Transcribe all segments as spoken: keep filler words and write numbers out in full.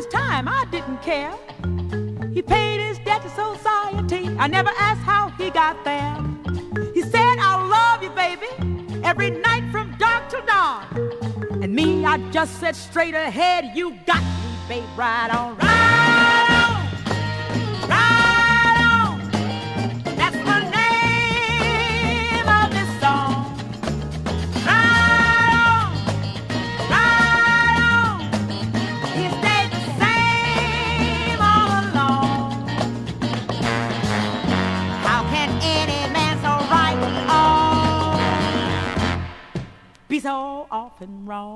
his time, I didn't care. He paid his debt to society. I never asked how he got there. He said, I'll love you, baby, every night from dark till dawn. And me, I just said straight ahead, you got me, babe, right on, right on, right on. That's the name of this song. Right on, right on. He stayed the same all along. How can any man so right on be so often wrong?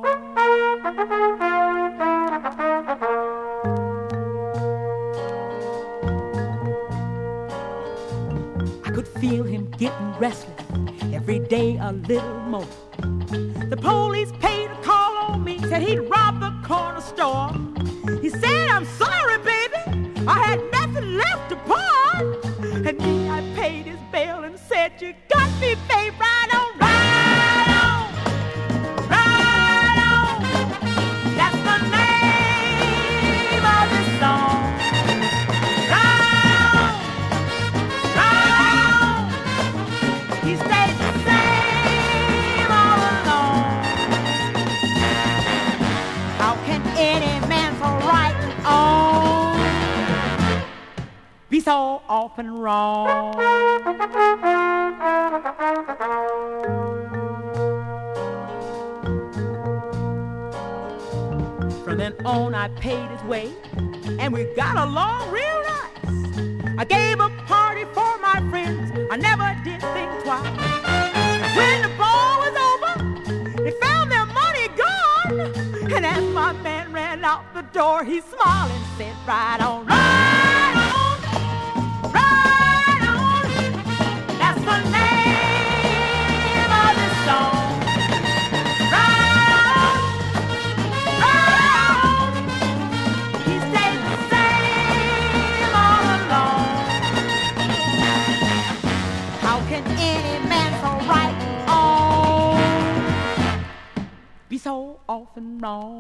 I could feel him getting restless every day a little more. The police paid a call on me, said he'd robbed the corner store. He said, I'm sorry, baby, I had nothing left to pawn. And me, I paid his bail and said, you got me, babe, right on, right on, right on. That's the name of this song. Right on, right on. He stayed the same all along. How can any man so right on be so often wrong? From then on, I paid his way, and we got along real nice. I gave a party for my friends. I never did think twice. When the ball was over, they found their money gone. And as my man ran out the door, he smiled and said, right on, right on, right on. That's the name of this song. Right on, right on. He stayed the same all along. How can any man so right on be so often wrong?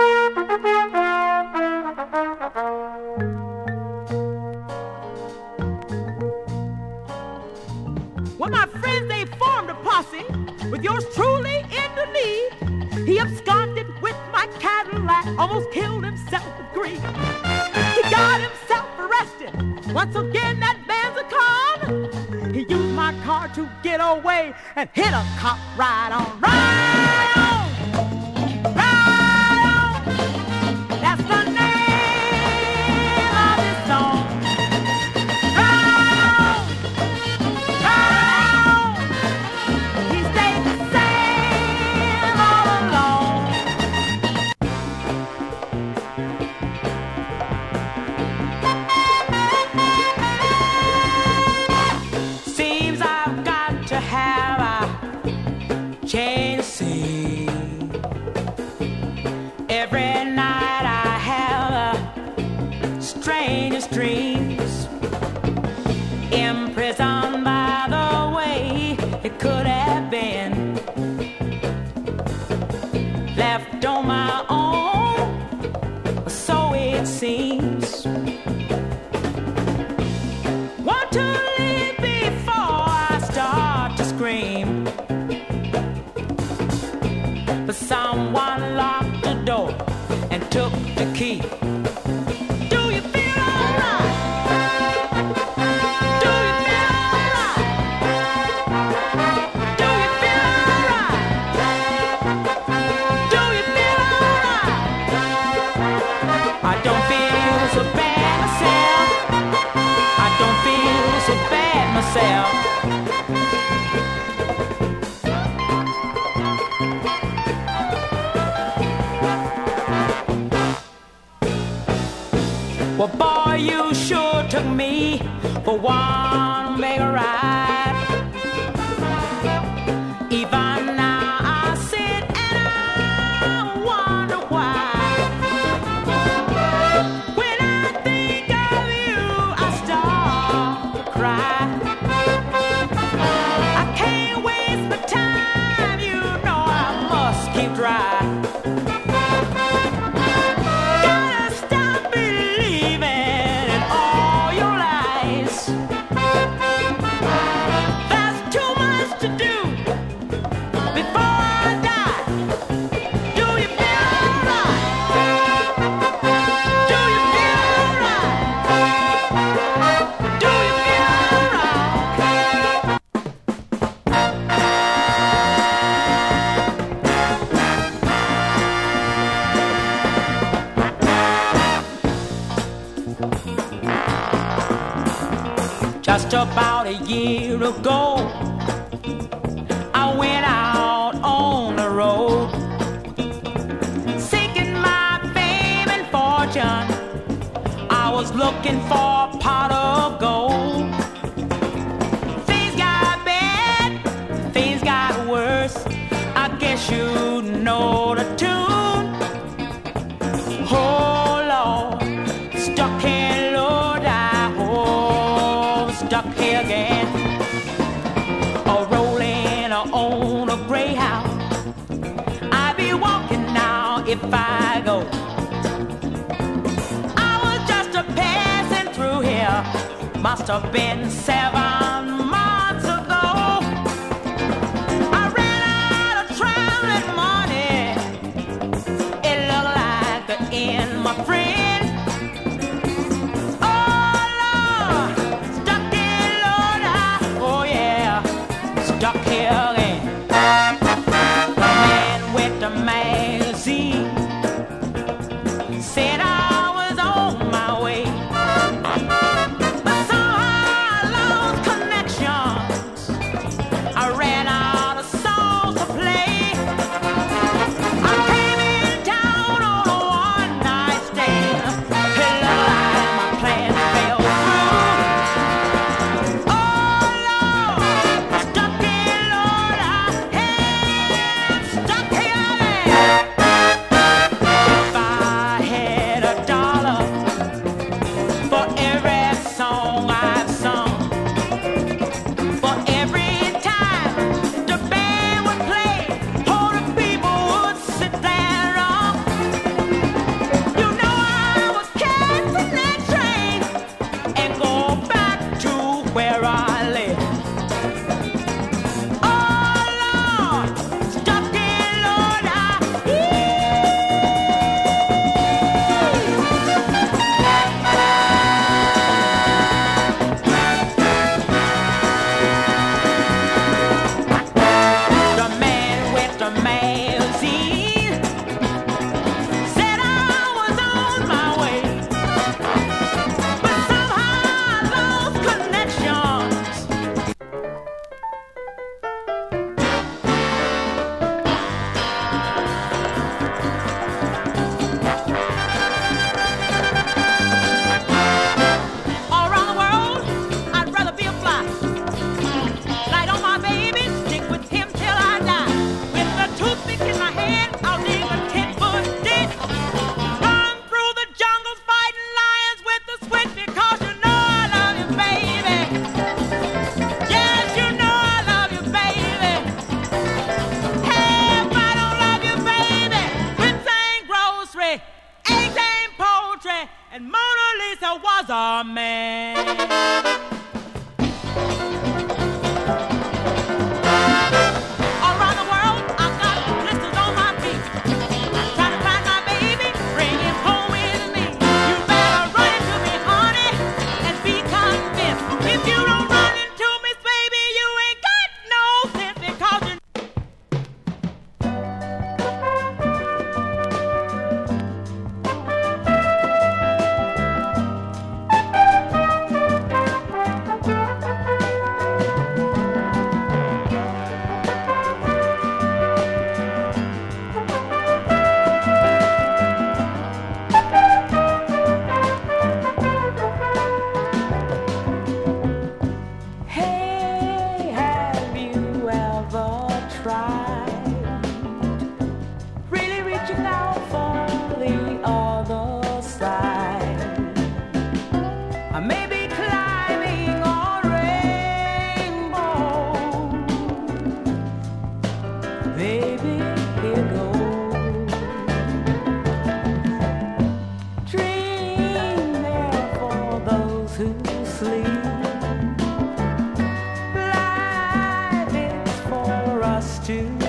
When my friends, they formed a posse with yours truly in the lead. He absconded with my Cadillac, almost killed himself with grief. He got himself arrested. Once again, that man's a con. He used my car to get away and hit a cop right on, right on, right on. That's the name of this song. Right on, right on. He stayed the same all along. Seems I've got to have a change of scene. Every night I have the strangest dreams, imprisoned by the way it could have been, left on my own, so it seems. Want to leave before I start to scream, but someone locked the door and took the key. Do you feel alright? Do you feel alright? Do you feel alright? Do you feel alright? I don't feel so bad myself. I don't feel so bad myself. Well, boy, you sure took me for one mega ride. Even now I sit and I wonder why. When I think of you, I start to cry. I can't waste my time, you know I must keep dry. Gotta stop Just about a year ago, I went out on the road, seeking my fame and fortune. I was looking for a pot of gold. Things got bad, things got worse. I guess you know the tune. Oh Lord, stuck here, Lord, I oh stuck here again. A rolling on a Greyhound. I be walking now if I go. I was just a passing through here. Must have been seven months ago. I ran out of traveling money. It looked like the end, my friend. Oh Lord, stuck here, Lord, I, oh yeah, stuck here again. The man with the magazine said I was on my way, but somehow I lost connections. I ran out of songs to play. I came in town on a one night stand. It looked like my plan fell through. Oh Lord, stuck here, Lord, I am stuck here again. If I had a dollar for every song I've sung, for every time the band would play, all the people would sit there wrong. You know I was catching that train and go back to where I live. Oh Lord, stuck here, Lord, I The man with the magazine said I was on my way, but somehow I lost connections. All around the world, I'd rather be a fly. Light on my baby, stick with him till I die. With a toothpick in my hand, I'll dig a ten-foot ditch. Run through the jungles, fighting lions with the switch, because you know I love you, baby. Yes, you know I love you, baby. Hey, if I don't love you, baby, whips ain't grocery, eggs ain't poultry, and Mona Lisa was a man. All around the world, I got blisters on my feet. Try to find my baby, bring him home with me. You better run into me, honey, and be convinced. If you don't run into me, baby, you ain't got no sense, because you Hey, have you ever tried really reaching out for the other side? Or maybe climbing a rainbow. Baby, here goes. Dream there for those who sleep. Life is for us to